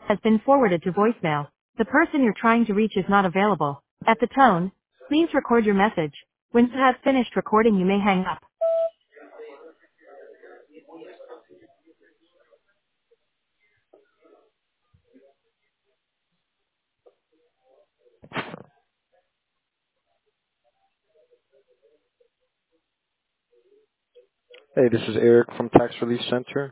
has been forwarded to voicemail. The person you're trying to reach is not available. At the tone, please record your message. When you have finished recording, you may hang up. Hey, this is Eric from Tax Relief Center.